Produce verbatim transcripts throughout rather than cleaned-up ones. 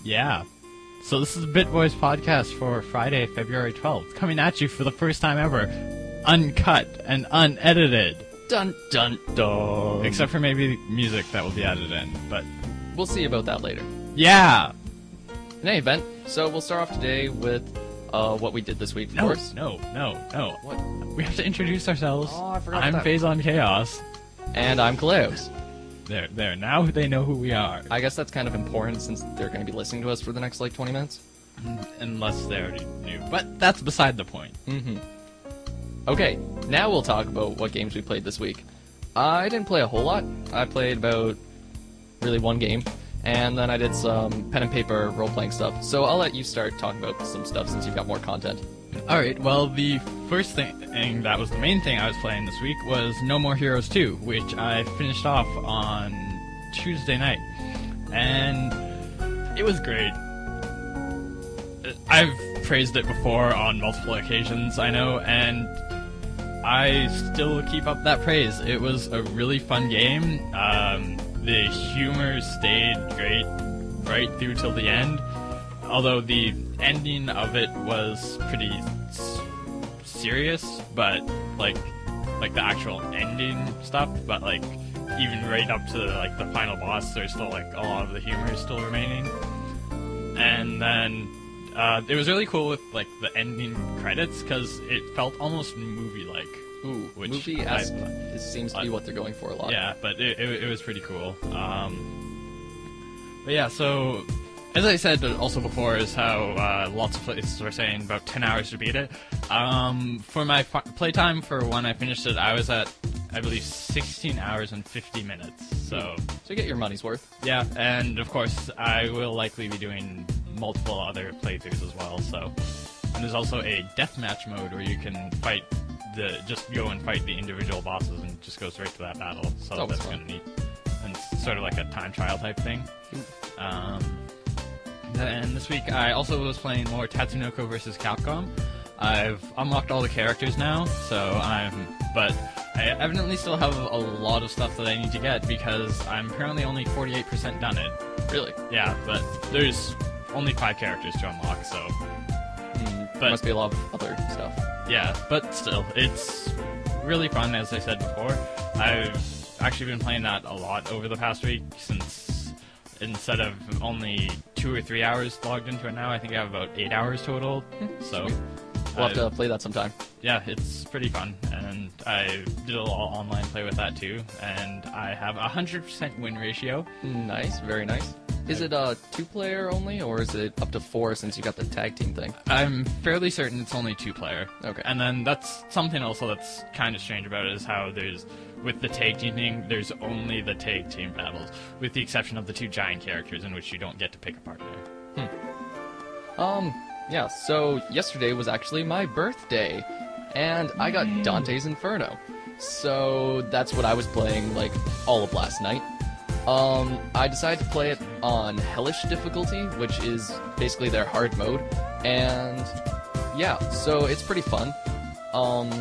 Yeah. So this is the BitBoys podcast for Friday, February twelfth, coming at you for the first time ever, uncut and unedited. Dun dun dun. Except for maybe music that will be added in, but we'll see about that later. Yeah. In any event, so we'll start off today with uh, what we did this week, of no, course. No, no, no. What? We have to introduce ourselves. Oh, I forgot I'm that. Phazon Chaos. And I'm Kaleos. There, there. Now they know who we are. I guess that's kind of important since they're going to be listening to us for the next, like, twenty minutes. Unless they already knew. But that's beside the point. Mm-hmm. Okay, now we'll talk about what games we played this week. I didn't play a whole lot. I played about, really, one game. And then I did some pen and paper role-playing stuff. So I'll let you start talking about some stuff since you've got more content. Alright, well, the first thing that was the main thing I was playing this week was No More Heroes two, which I finished off on Tuesday night. And it was great. I've praised it before on multiple occasions, I know, and I still keep up that praise. It was a really fun game. Um, the humor stayed great right through till the end, although the ending of it was pretty s- serious, but like like the actual ending stuff, but like even right up to like the final boss, there's still like a lot of the humor is still remaining. And then uh, it was really cool with like the ending credits because it felt almost movie-like. Ooh, Which movie-esque I- is, seems to be I- what they're going for a lot. Yeah, but it, it, it was pretty cool. Um, but yeah, so as I said also before, is how uh, lots of places were saying about ten hours to beat it. Um, for my fi- playtime for when I finished it, I was at, I believe, sixteen hours and fifty minutes. So So you get your money's worth. yeah, and of course I will likely be doing multiple other playthroughs as well. So, and there's also a deathmatch mode where you can fight the just go and fight the individual bosses and just go straight to that battle. So Oh, that's fun. kind of neat, and it's sort of like a time trial type thing. Um, then this week I also was playing more Tatsunoko versus Capcom. I've unlocked all the characters now, so I'm, but I evidently still have a lot of stuff that I need to get because I'm apparently only forty-eight percent done it. Really? Yeah, but there's only five characters to unlock, so Mm, But- there must be a lot of other stuff. yeah, but still, it's really fun, as I said before. I've actually been playing that a lot over the past week, since instead of only two or three hours logged into it now, I think I have about eight hours total. So, We'll have uh, to play that sometime. yeah, it's pretty fun, and I did a little online play with that too, and I have a one hundred percent win ratio. Nice, very nice. Is it uh, two-player only, or is it up to four since you got the tag team thing? I'm fairly certain it's only two player. Okay. And then that's something also that's kind of strange about it is how there's, with the tag team thing, there's only the tag team battles, with the exception of the two giant characters in which you don't get to pick a partner. Um, yeah, so yesterday was actually my birthday, and I got Dante's Inferno. So that's what I was playing, like, all of last night. Um, I decided to play it on Hellish difficulty, which is basically their hard mode, and yeah, so it's pretty fun. Um,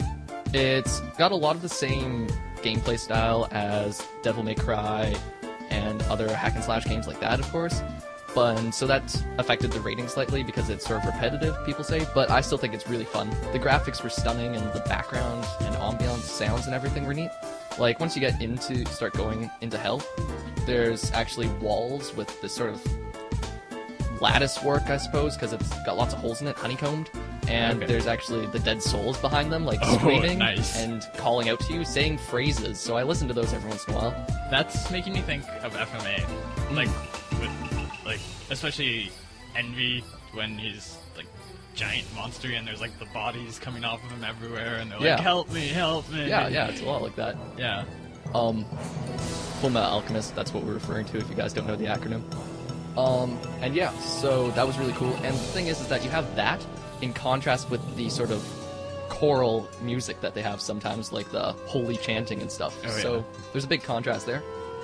it's got a lot of the same gameplay style as Devil May Cry and other hack and slash games like that, of course. But and so that's affected the rating slightly because it's sort of repetitive, people say, but I still think it's really fun. The graphics were stunning and the background and ambiance, sounds and everything were neat. Like, once you get into, start going into hell, there's actually walls with this sort of lattice work, I suppose, because it's got lots of holes in it, honeycombed. And Okay. there's actually the dead souls behind them, like Oh, screaming nice. and calling out to you, saying phrases. So I listen to those every once in a while. That's making me think of F M A, like, with, like, especially Envy, when he's, like, giant monster and there's, like, the bodies coming off of him everywhere, and they're Yeah. like, help me, help me. Yeah, yeah, it's a lot like that. Yeah. Um, Full Metal Alchemist, that's what we're referring to if you guys don't know the acronym. Um, and yeah, so that was really cool. And the thing is, is that you have that in contrast with the sort of choral music that they have sometimes, like the holy chanting and stuff. Oh, yeah. So there's a big contrast there.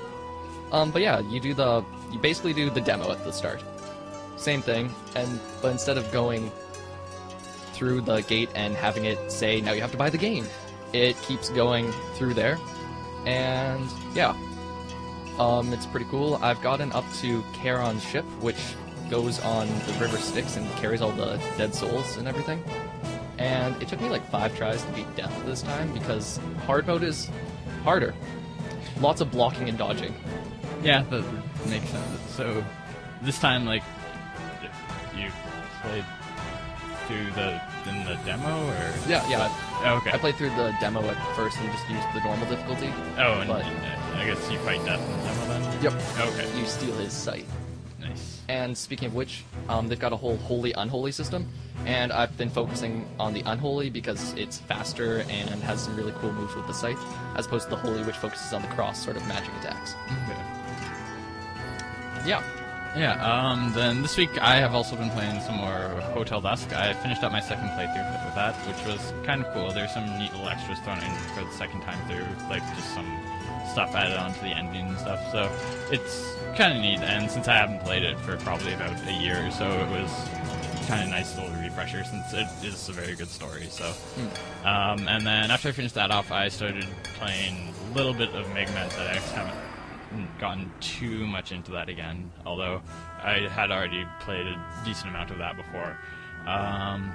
Um, but yeah, you do the, you basically do the demo at the start. Same thing, and but instead of going through the gate and having it say, now you have to buy the game, it keeps going through there. And yeah, um, it's pretty cool. I've gotten up to Charon's ship, which goes on the river Styx and carries all the dead souls and everything. And it took me like five tries to beat Death this time because hard mode is harder. Lots of blocking and dodging. Yeah, that makes sense. So this time, like, you played through the in the demo, or Yeah, yeah. oh, okay. I played through the demo at first and just used the normal difficulty. Oh, and, but- and, uh, I guess you fight Death in the demo then. Yep. Okay. You steal his sight. Nice. And speaking of which, um, they've got a whole holy unholy system, and I've been focusing on the unholy because it's faster and has some really cool moves with the scythe, as opposed to the holy, which focuses on the cross sort of magic attacks. Okay. Yeah. Yeah, um, then this week I have also been playing some more Hotel Dusk. I finished up my second playthrough with that, which was kind of cool. There's some neat little extras thrown in for the second time through, like just some stuff added onto the ending and stuff, so it's kind of neat, and since I haven't played it for probably about a year or so, it was kind of nice little refresher since it is a very good story, so. Mm. Um, and then after I finished that off, I started playing a little bit of Mega Man Z X. Haven't gotten too much into that again, although I had already played a decent amount of that before. Um,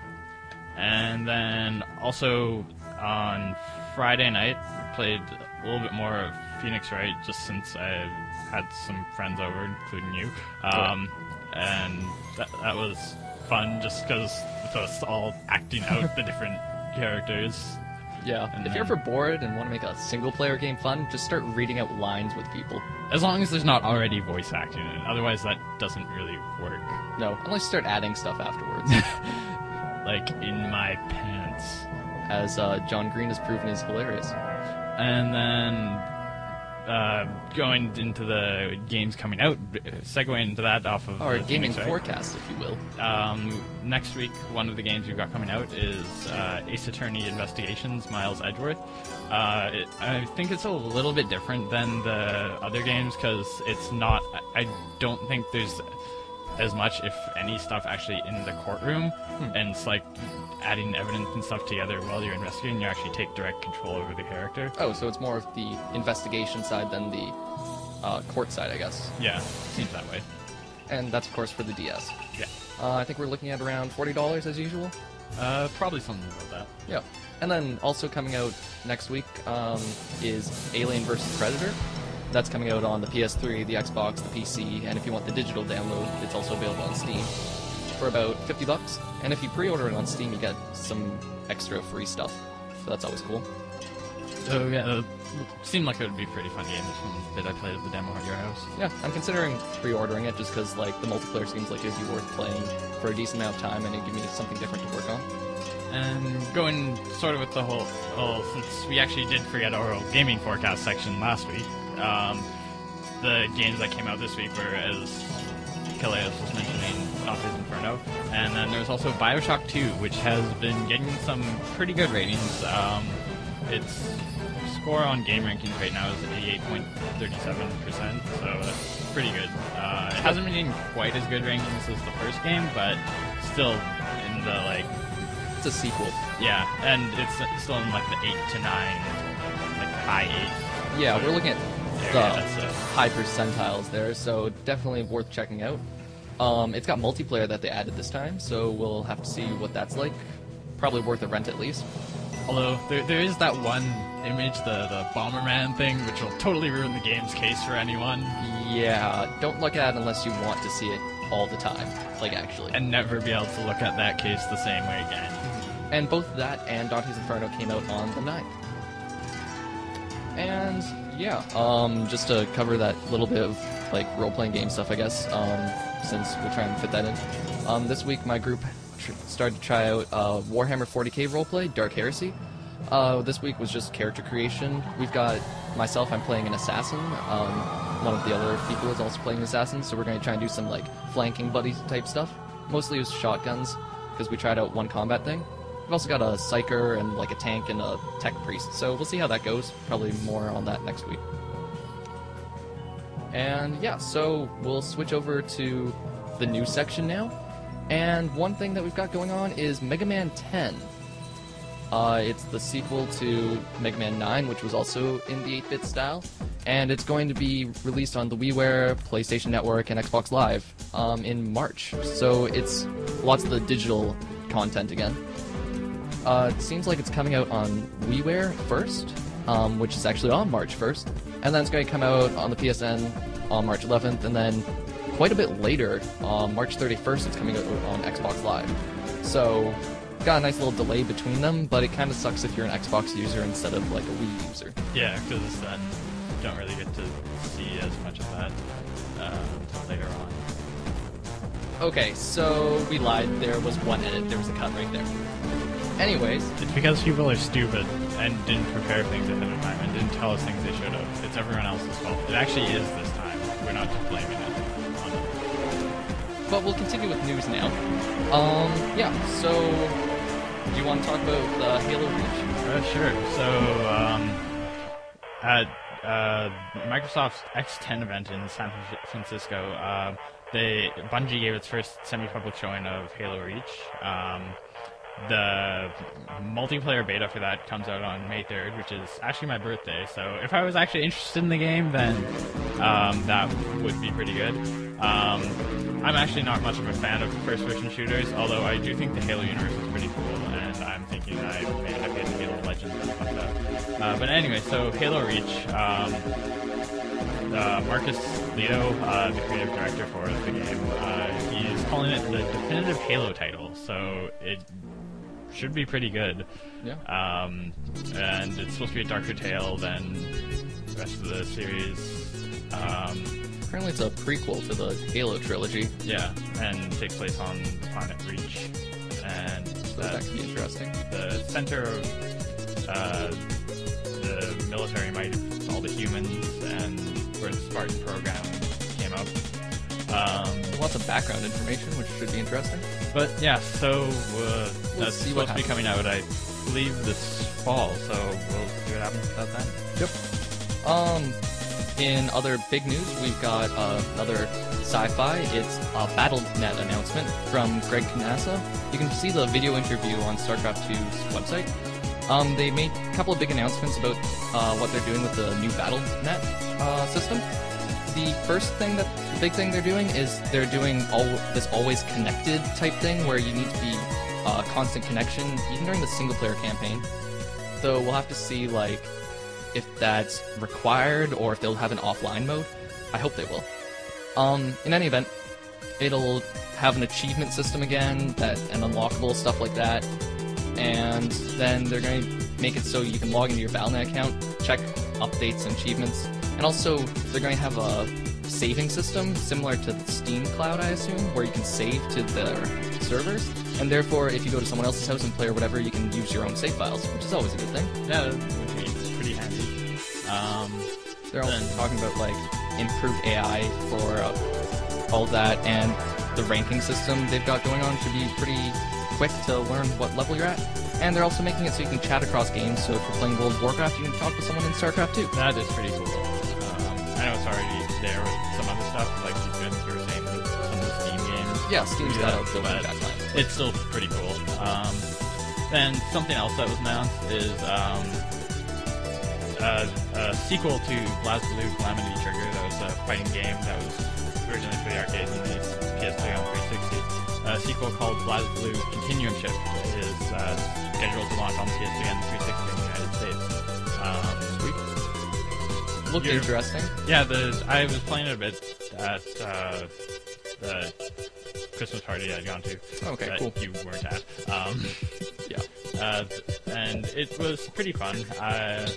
and then also on Friday night, played a little bit more of Phoenix Wright, just since I had some friends over, including you. Um, and that, that was fun, just because with us all acting out the different characters. Yeah. And if you're then- ever bored and want to make a single-player game fun, just start reading out lines with people. As long as there's not already voice acting in it, otherwise that doesn't really work. No, unless you start adding stuff afterwards, Like, in my pants. as uh, John Green has proven is hilarious. And then, uh, going into the games coming out, segueing into that off of Or the gaming Phoenix Wright. forecast, if you will. Um, next week, one of the games we've got coming out is uh, Ace Attorney Investigations, Miles Edgeworth. Uh, it, I think it's a little bit different than the other games because it's not. I I don't think there's as much, if any, stuff actually in the courtroom, and it's like adding evidence and stuff together while you're investigating. You actually take direct control over the character. Oh, so it's more of the investigation side than the uh, court side, I guess. Yeah, seems that way. And that's, of course, for the D S. Yeah, Uh, I think we're looking at around forty dollars as usual. uh, probably something about that. Yeah. And then also coming out next week um, is Alien versus. Predator. That's coming out on the P S three, the Xbox, the P C, and if you want the digital download, it's also available on Steam for about fifty bucks. And if you pre-order it on Steam, you get some extra free stuff. So that's always cool. So yeah, it seemed like it would be a pretty fun game. This one that I played at the demo at your house. Yeah, I'm considering pre-ordering it just because like the multiplayer seems like it'd be worth playing for a decent amount of time and it'd give me something different to work on. And going sort of with the whole, oh, since we actually did forget our whole gaming forecast section last week, um, the games that came out this week were, as Kaleos was mentioning, Dante's Inferno, and then there was also Bioshock two, which has been getting some pretty good ratings. Um, its score on game rankings right now is eighty-eight point three seven percent, so that's pretty good. Uh, it hasn't been getting quite as good rankings as the first game, but still in the, like, It's a sequel. yeah, and it's still in like the eight to nine, like high eight. Yeah, we're looking at area. the That's it. high percentiles there, so definitely worth checking out. Um, it's got multiplayer that they added this time, so we'll have to see what that's like. Probably worth a rent at least. Although there, there is that one image, the the Bomberman thing, which will totally ruin the game's case for anyone, Yeah, don't look at it unless you want to see it all the time, like actually. and never be able to look at that case the same way again. And both that and Dante's Inferno came out on the ninth. And yeah, um, just to cover that little bit of like role-playing game stuff, I guess, um, since we're trying to fit that in. Um, this week, my group tr- started to try out uh, Warhammer forty K roleplay, Dark Heresy. Uh, this week was just character creation. We've got myself, I'm playing an assassin. Um, one of the other people is also playing an assassin, so we're going to try and do some like flanking buddy type stuff. Mostly with shotguns, because we tried out one combat thing. We've also got a psyker and like a tank and a tech priest, so we'll see how that goes. Probably more on that next week. And yeah, so we'll switch over to the news section now. And one thing that we've got going on is Mega Man ten. Uh, it's the sequel to Mega Man nine, which was also in the eight-bit style. and it's going to be released on the WiiWare, PlayStation Network, and Xbox Live um, in March. So it's lots of the digital content again. Uh, it seems like it's coming out on WiiWare first, um, which is actually on March first, and then it's going to come out on the P S N on March eleventh, and then quite a bit later, on March thirty-first, it's coming out on Xbox Live. So, got a nice little delay between them, but it kind of sucks if you're an Xbox user instead of like a Wii user. Yeah, because then you don't really get to see as much of that uh, until later on. Okay, so we lied. There was one edit. There was a cut right there. Anyways, It's because people are stupid and didn't prepare things ahead of time and didn't tell us things they should have. It's everyone else's fault. It actually is this time. We're not just blaming it on them. but we'll continue with news now. Um, yeah. So, do you want to talk about uh, Halo Reach? Uh, sure. So, um, at uh, Microsoft's X ten event in San Francisco, uh, they Bungie gave its first semi-public showing of Halo Reach. Um, the multiplayer beta for that comes out on May third, which is actually my birthday. So if I was actually interested in the game, then um, that would be pretty good. Um, I'm actually not much of a fan of first-person shooters, although I do think the Halo universe is pretty cool, and I'm thinking I may end up getting Halo Legends and stuff like that. Uh, but anyway, so Halo Reach. Um, Uh, Marcus Lito, uh, the creative director for the game, uh, he's calling it the definitive Halo title, so it should be pretty good. Yeah. Um, and it's supposed to be a darker tale than the rest of the series. Um, Apparently, it's a prequel to the Halo trilogy, yeah, and takes place on the planet Reach. And so that could be interesting. the center of uh, the military might have all the humans, and where the Spartan program came up. Um, Lots of background information, which should be interesting. but yeah, so uh, that's see what supposed to be happens. coming out, I believe, this fall. So we'll see what happens with that then. Yep. Um, in other big news, we've got uh, another sci-fi. It's a Battle dot net announcement from Greg Canassa. You can see the video interview on StarCraft two's website. Um, they made a couple of big announcements about uh, what they're doing with the new Battle dot net uh, system. The first thing that, the big thing they're doing is they're doing all this always connected type thing where you need to be uh, constant connection, even during the single player campaign. So we'll have to see like if that's required or if they'll have an offline mode. I hope they will. Um, in any event, it'll have an achievement system again, that and unlockable stuff like that. And then they're going to make it so you can log into your Battle dot net account, check updates and achievements, and also they're going to have a saving system similar to the Steam Cloud, I assume, where you can save to their servers, and therefore if you go to someone else's house and play or whatever, you can use your own save files, which is always a good thing. Yeah, which is pretty handy. Um, They're also Then- talking about like improved A I for uh, all of that, and the ranking system they've got going on should be pretty quick to learn what level you're at. And they're also making it so you can chat across games, so if you're playing World of Warcraft, you can talk to someone in StarCraft too. that is pretty cool. Um, I know it's already there with some other stuff, like you were saying with some of the Steam games. Yeah, Steam's got Yeah, a built-in but chat client. It's still pretty cool. Um, then something else that was announced is um, a, a sequel to BlazBlue Calamity Trigger. That was a fighting game that was originally for the arcades and the P S three on three sixty. A sequel called BlazBlue Continuum Shift is uh, scheduled to launch on the P S three and the three sixty in the United States. Um, Sweet. Looked you're- interesting. yeah, the I was playing it a bit at uh, the Christmas party I'd gone to. Okay, that cool. You weren't at. Um, Yeah. uh, and it was pretty fun. Uh,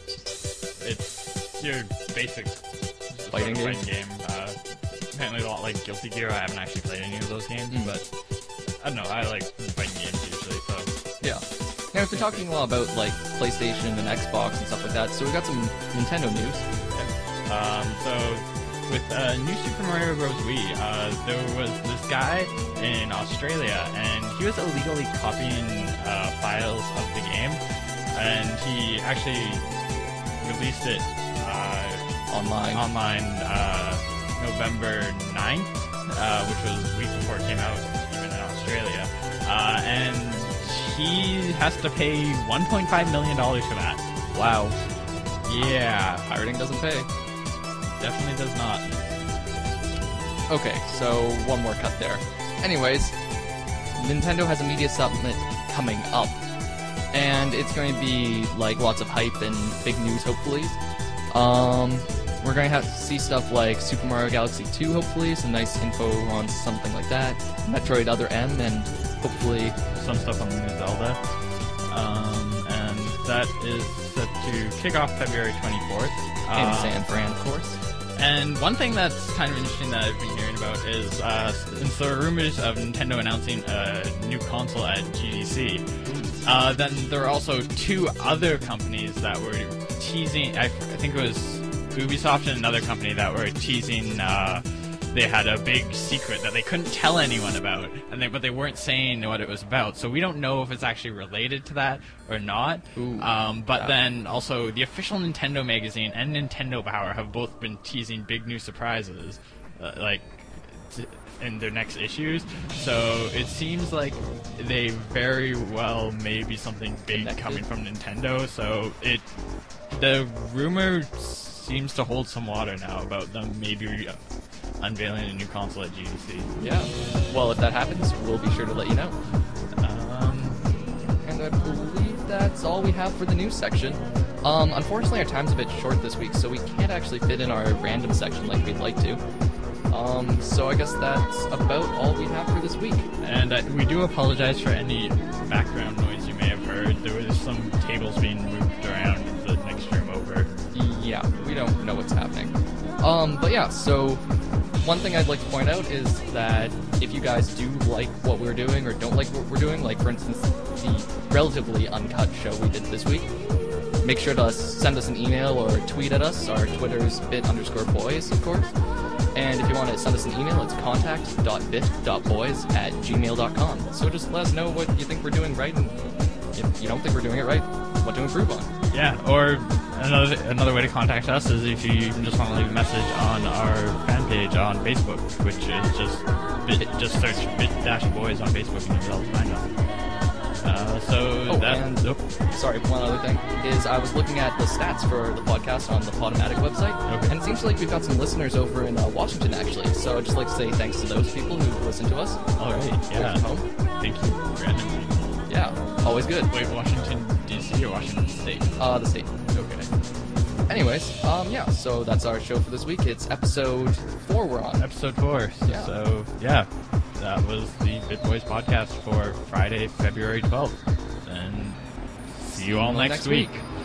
it's your basic Fighting sort game? of fighting game. Uh, apparently a lot like Guilty Gear. I haven't actually played any of those games, Mm. but I don't know. I like fighting games usually, so Yeah. Now, we've been talking a lot about like PlayStation and Xbox and stuff like that, so we got some Nintendo news. Um, so, with uh, New Super Mario Bros. Wii, uh, there was this guy in Australia, and he was illegally copying uh, files of the game, and he actually released it uh, Online. online uh, November ninth, uh, which was a week before it came out, even in Australia. Uh, and he has to pay one point five million dollars for that. Wow. Yeah. Pirating doesn't pay. definitely does not. Okay, so one more cut there. Anyways, Nintendo has a media summit coming up, and it's going to be like lots of hype and big news, hopefully. Um, we're going to have to see stuff like Super Mario Galaxy two, hopefully, some nice info on something like that, Metroid Other M, and hopefully some stuff on the new Zelda. Um, and that is set to kick off February twenty-fourth. in uh, San Fran, of course. And one thing that's kind of interesting that I've been hearing about is, uh, since there are rumors of Nintendo announcing a new console at G D C, uh, then there are also two other companies that were teasing, I, I think it was Ubisoft and another company that were teasing, uh, they had a big secret that they couldn't tell anyone about, and they, but they weren't saying what it was about, so we don't know if it's actually related to that or not. Ooh, um, but yeah. then also the official Nintendo magazine and Nintendo Power have both been teasing big new surprises, uh, like t- in their next issues. So it seems like they very well may be something big Connected. coming from Nintendo. So it the rumor seems to hold some water now about them maybe uh, unveiling a new console at G D C. Yeah. Well, if that happens, we'll be sure to let you know. Um, And I believe that's all we have for the news section. Um, unfortunately, our time's a bit short this week, so we can't actually fit in our random section like we'd like to. Um, so I guess that's about all we have for this week. and uh, we do apologize for any background noise you may have heard. There was some tables being moved around in the next room over. Yeah, we don't know what's happening. Um, but yeah, so one thing I'd like to point out is that if you guys do like what we're doing or don't like what we're doing, like for instance the relatively uncut show we did this week, make sure to send us an email or tweet at us. Our Twitter's bit underscore boys, of course. And if you want to send us an email, it's contact dot bit dot boys at gmail dot com. So just let us know what you think we're doing right, and if you don't think we're doing it right, what to improve on. Yeah, or another another way to contact us is if you just want to leave a message on our fan page on Facebook, which is just bit, just search bit dash boys on Facebook and you'll find us. Uh, so Oh, that and oh, sorry, one other thing is I was looking at the stats for the podcast on the Podomatic website, Okay. and it seems like we've got some listeners over in uh, Washington actually. So I'd just like to say thanks to those people who listen to us. all right, Away yeah, from home. thank you, Brandon. Yeah, always good. Wait, Washington D C or Washington State? Uh, the state. Okay. Anyways, um, yeah. So that's our show for this week. It's episode four we're on. Episode four. Yeah. So yeah, that was the Bit Boys podcast for Friday, February twelfth. And see you all next, next week. week.